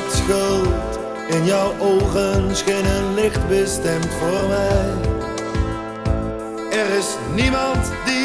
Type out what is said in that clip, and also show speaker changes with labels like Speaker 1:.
Speaker 1: met schuld. In jouw ogen scheen een licht bestemd voor mij. Er is niemand die